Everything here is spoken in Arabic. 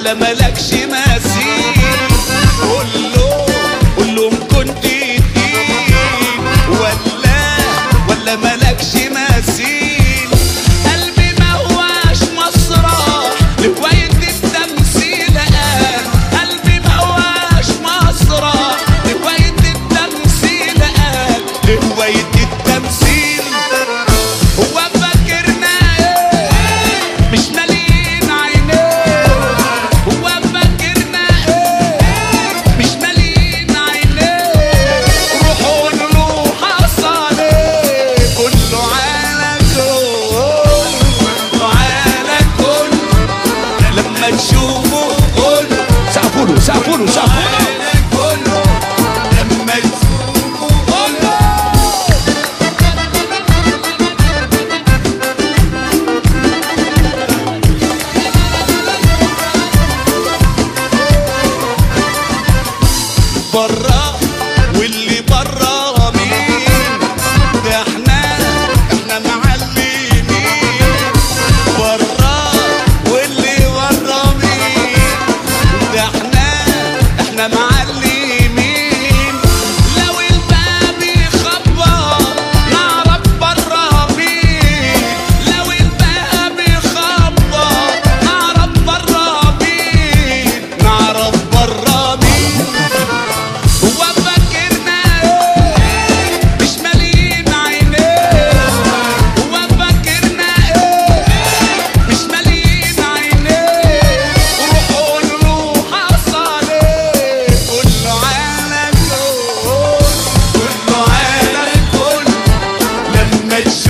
ولا ملكش مثيل. قول لهم كنت تقيل ولا ملكش مثيل. قلبي ما هواش مسرح لهواية التمثيل، قلبي ما هواش مسرح لهواية التمثيل، لهواية التمثيل. هو فاكرنا ايه مش مالين عينيه، هو فاكرنا ايه مش مالين عينيه. روحوا له حصل ايه كله على كل على كل، لما تشوفوا قولوا سقفوا سقفوا على كله، لما تشوفوا قولوا. برا واللي برا مين؟ ده احنا معلمين. برا واللي برا مين؟ ده احنا معلمين. لو الباب يخبط نعرف برا مين، لو الباب يخبط نعرف برا مين، نعرف برا مين. هو فاكرنا ايه مش مالين عينيه، هو فاكرنا ايه مش مالين عينيه. روحوا له حصل ايه كله على كل، كله على كل، لما